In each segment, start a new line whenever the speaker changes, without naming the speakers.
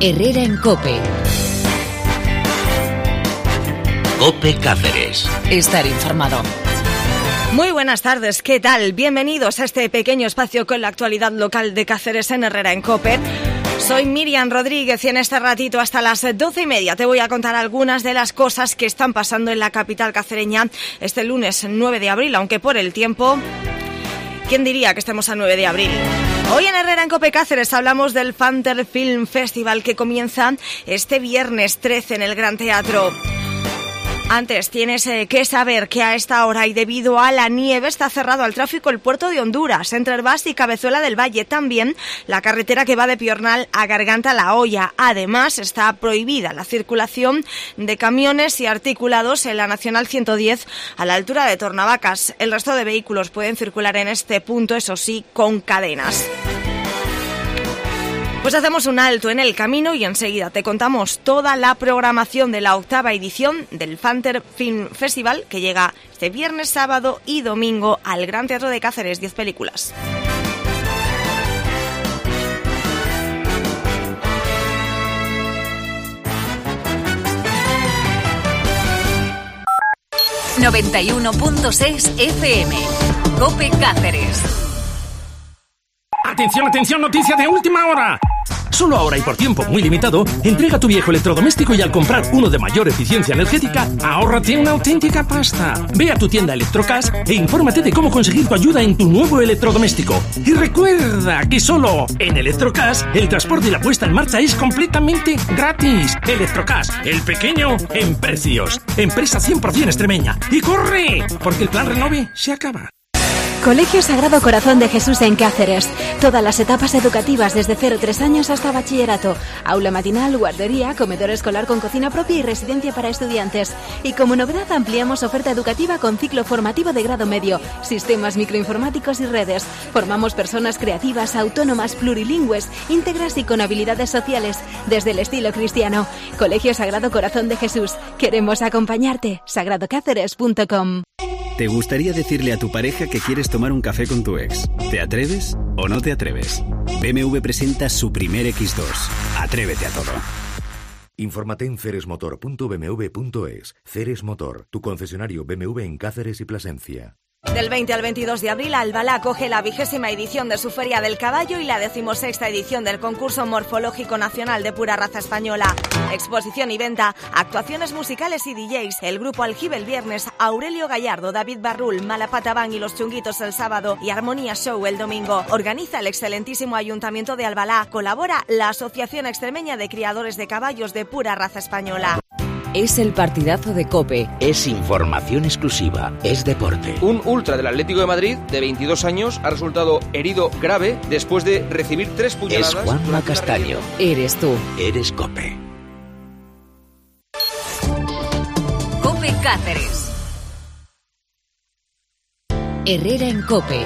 Herrera en COPE. COPE Cáceres. Estar informado.
Muy buenas tardes, ¿qué tal? Bienvenidos a este pequeño espacio con la actualidad local de Cáceres en Herrera en COPE. Soy Miriam Rodríguez y en este ratito hasta las 12:30 te voy a contar algunas de las cosas que están pasando en la capital cacereña este lunes 9 de abril, aunque por el tiempo, ¿quién diría que estemos a 9 de abril? Hoy en Herrera en COPE Cáceres hablamos del Fanter Film Festival que comienza este viernes 13 en el Gran Teatro. Antes tienes que saber que a esta hora y debido a la nieve está cerrado al tráfico el puerto de Honduras, entre Herbás y Cabezuela del Valle. También la carretera que va de Piornal a Garganta La Hoya. Además está prohibida la circulación de camiones y articulados en la Nacional 110 a la altura de Tornavacas. El resto de vehículos pueden circular en este punto, eso sí, con cadenas. Pues hacemos un alto en el camino y enseguida te contamos toda la programación de la 8ª edición del Fanter Film Festival que llega este viernes, sábado y domingo al Gran Teatro de Cáceres, 10 películas.
...91.6 FM... COPE Cáceres.
¡Atención, atención! ¡Noticia de última hora! Solo ahora y por tiempo muy limitado, entrega tu viejo electrodoméstico y al comprar uno de mayor eficiencia energética, ahórrate una auténtica pasta. Ve a tu tienda Electrocas e infórmate de cómo conseguir tu ayuda en tu nuevo electrodoméstico. Y recuerda que solo en Electrocas el transporte y la puesta en marcha es completamente gratis. Electrocas, el pequeño en precios. Empresa 100% extremeña. ¡Y corre! Porque el plan Renove se acaba.
Colegio Sagrado Corazón de Jesús en Cáceres. Todas las etapas educativas desde 0-3 años hasta bachillerato. Aula matinal, guardería, comedor escolar con cocina propia y residencia para estudiantes. Y como novedad ampliamos oferta educativa con ciclo formativo de grado medio, sistemas microinformáticos y redes. Formamos personas creativas, autónomas, plurilingües, íntegras y con habilidades sociales desde el estilo cristiano. Colegio Sagrado Corazón de Jesús. Queremos acompañarte. sagradocáceres.com.
¿Te gustaría decirle a tu pareja que quieres tomar un café con tu ex? ¿Te atreves o no te atreves? BMW presenta su primer X2. Atrévete a todo.
Infórmate en ceresmotor.bmw.es. Ceres Motor, tu concesionario BMW en Cáceres y Plasencia.
Del 20 al 22 de abril, Albalá acoge la 20ª edición de su Feria del Caballo y la 16ª edición del Concurso Morfológico Nacional de Pura Raza Española. Exposición y venta, actuaciones musicales y DJs. El grupo Aljibe el viernes, Aurelio Gallardo, David Barrul, Malapata Bang y Los Chunguitos el sábado y Armonía Show el domingo. Organiza el excelentísimo Ayuntamiento de Albalá. Colabora la Asociación Extremeña de Criadores de Caballos de Pura Raza Española.
Es el partidazo de COPE.
Es información exclusiva. Es deporte.
Un ultra del Atlético de Madrid, de 22 años, ha resultado herido grave después de recibir 3 puñaladas.
Es Juanma Castaño.
Eres tú.
Eres COPE.
COPE Cáceres. Herrera en COPE.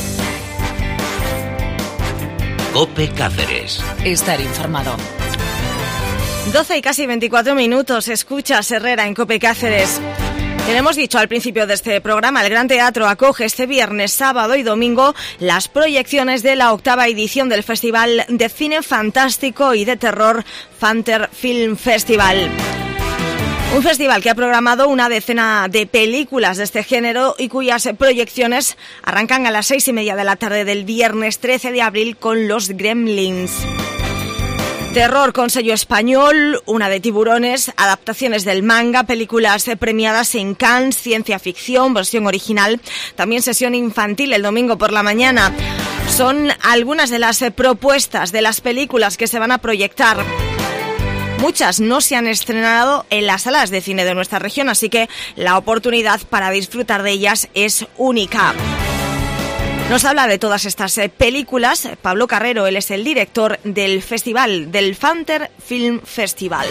COPE Cáceres. Estar informado.
12 y casi 24 minutos, escuchas Herrera en COPE Cáceres. Tenemos dicho al principio de este programa, el Gran Teatro acoge este viernes, sábado y domingo las proyecciones de la 8ª edición del Festival de Cine Fantástico y de Terror Fanter Film Festival. Un festival que ha programado una decena de películas de este género y cuyas proyecciones arrancan a las 6:30 de la tarde del viernes 13 de abril con Los Gremlins. Terror con sello español, una de tiburones, adaptaciones del manga, películas premiadas en Cannes, ciencia ficción, versión original, también sesión infantil el domingo por la mañana. Son algunas de las propuestas de las películas que se van a proyectar. Muchas no se han estrenado en las salas de cine de nuestra región, así que la oportunidad para disfrutar de ellas es única. Nos habla de todas estas películas Pablo Carrero, él es el director del festival, del Fanter Film Festival.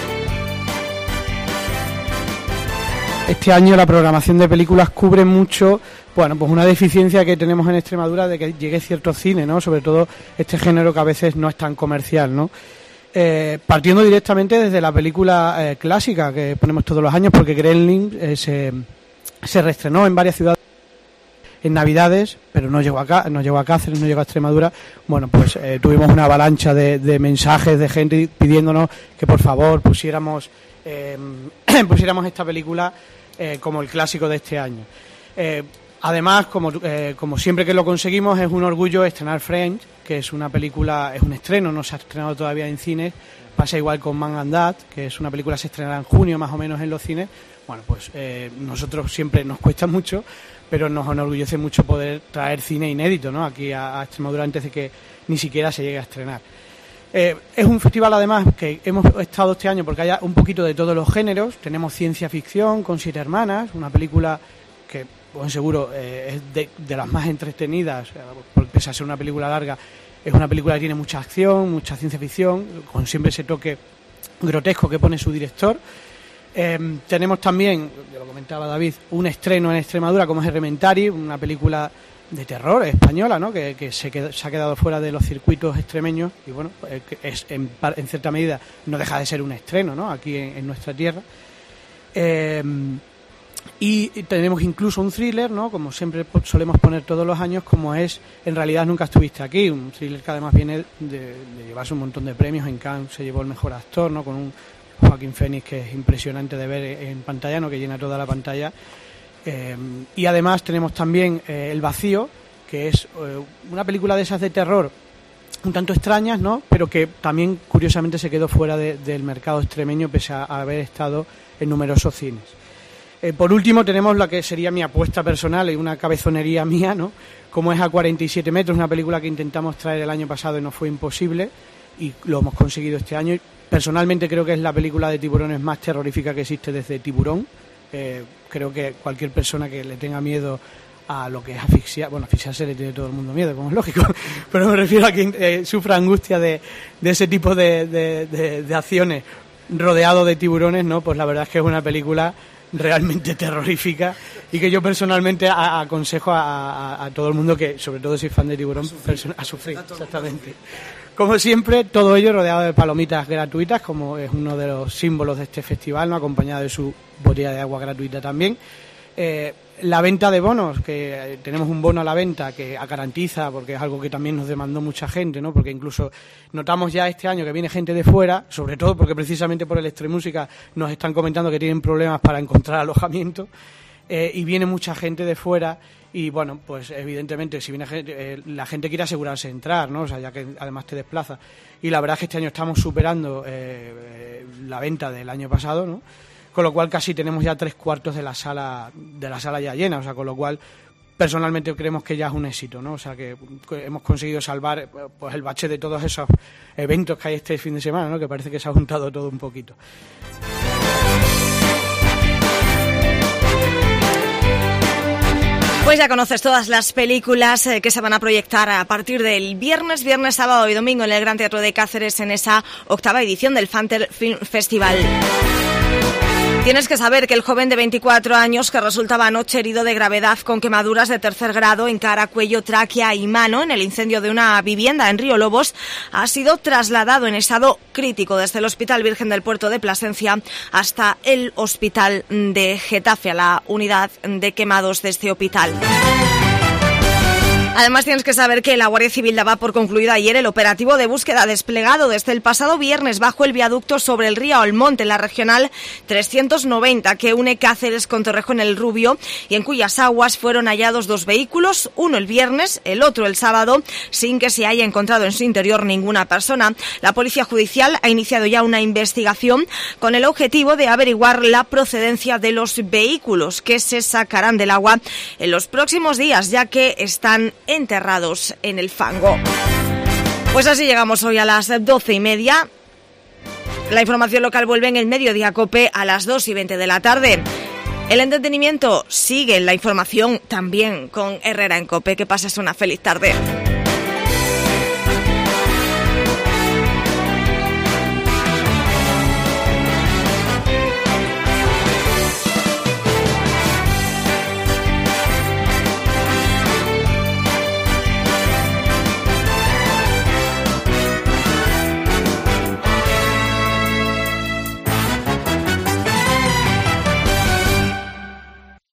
Este año la programación de películas cubre mucho, bueno, pues una deficiencia que tenemos en Extremadura de que llegue cierto cine, ¿no? Sobre todo este género que a veces no es tan comercial, ¿no? Partiendo directamente desde la película clásica que ponemos todos los años, porque Gremlins se reestrenó en varias ciudades en Navidades, pero no llegó a Cáceres, no llegó a Extremadura. Bueno, pues tuvimos una avalancha de mensajes de gente pidiéndonos que por favor pusiéramos esta película como el clásico de este año. Además, como siempre que lo conseguimos, es un orgullo estrenar French, que es una película, es un estreno, no se ha estrenado todavía en cines. Pasa igual con Man and Dad, que es una película que se estrenará en junio más o menos en los cines. Bueno, pues nosotros siempre nos cuesta mucho, pero nos enorgullece mucho poder traer cine inédito, ¿no?, aquí a Extremadura antes de que ni siquiera se llegue a estrenar. Es un festival además que hemos estado este año porque hay un poquito de todos los géneros. Tenemos ciencia ficción con 7 hermanas, una película que, pues seguro, es de las más entretenidas, porque pese a ser una película larga, es una película que tiene mucha acción, mucha ciencia ficción, con siempre ese toque grotesco que pone su director. Tenemos también, ya lo comentaba David, un estreno en Extremadura como es Elementary, una película de terror española, ¿no?, que se ha quedado fuera de los circuitos extremeños y bueno, es en cierta medida no deja de ser un estreno, ¿no?, aquí en nuestra tierra. Y tenemos incluso un thriller, ¿no?, como siempre solemos poner todos los años, como es En realidad nunca estuviste aquí, un thriller que además viene de llevarse un montón de premios. En Cannes se llevó el mejor actor, ¿no?, con un Joaquín Phoenix que es impresionante de ver en pantalla, ¿no?, que llena toda la pantalla. Y además tenemos también El vacío, que es una película de esas de terror un tanto extrañas, ¿no?, pero que también curiosamente se quedó fuera del mercado extremeño pese a haber estado en numerosos cines. Por último tenemos la que sería mi apuesta personal y una cabezonería mía, ¿no?, como es A 47 metros, una película que intentamos traer el año pasado y nos fue imposible y lo hemos conseguido este año. Personalmente creo que es la película de tiburones más terrorífica que existe desde Tiburón. Creo que cualquier persona que le tenga miedo a lo que es asfixiarse le tiene todo el mundo miedo, como es lógico, pero me refiero a quien sufra angustia de ese tipo de acciones rodeado de tiburones, ¿no? Pues la verdad es que es una película realmente terrorífica y que yo personalmente aconsejo a todo el mundo que, sobre todo si es fan de tiburón, a sufrir, exactamente. Como siempre, todo ello rodeado de palomitas gratuitas, como es uno de los símbolos de este festival, ¿no?, acompañado de su botella de agua gratuita también. La venta de bonos, que tenemos un bono a la venta que garantiza, porque es algo que también nos demandó mucha gente, ¿no?, porque incluso notamos ya este año que viene gente de fuera, sobre todo porque precisamente por el Extremúsica nos están comentando que tienen problemas para encontrar alojamiento, y viene mucha gente de fuera. Y bueno, pues evidentemente si viene gente, la gente quiere asegurarse de entrar, ¿no?, o sea, ya que además te desplaza. Y la verdad es que este año estamos superando la venta del año pasado, ¿no?, con lo cual casi tenemos ya 3/4 de la sala ya llena, o sea, con lo cual personalmente creemos que ya es un éxito, ¿no? O sea, que hemos conseguido salvar pues el bache de todos esos eventos que hay este fin de semana, ¿no?, que parece que se ha juntado todo un poquito.
Pues ya conoces todas las películas que se van a proyectar a partir del viernes, sábado y domingo en el Gran Teatro de Cáceres en esa 8ª edición del Fanter Film Festival. Tienes que saber que el joven de 24 años que resultaba anoche herido de gravedad con quemaduras de 3er grado en cara, cuello, tráquea y mano en el incendio de una vivienda en Río Lobos ha sido trasladado en estado crítico desde el Hospital Virgen del Puerto de Plasencia hasta el Hospital de Getafe, a la unidad de quemados de este hospital. Además, tienes que saber que la Guardia Civil daba por concluido ayer el operativo de búsqueda desplegado desde el pasado viernes bajo el viaducto sobre el río Almonte en la regional 390 que une Cáceres con Torrejón el Rubio y en cuyas aguas fueron hallados 2 vehículos, uno el viernes, el otro el sábado, sin que se haya encontrado en su interior ninguna persona. La Policía Judicial ha iniciado ya una investigación con el objetivo de averiguar la procedencia de los vehículos que se sacarán del agua en los próximos días, ya que están enterrados en el fango. Pues así llegamos hoy a las 12:30. La información local vuelve en el Mediodía Cope a las 2:20 de la tarde. El entretenimiento sigue en la información también con Herrera en Cope. Que pases una feliz tarde.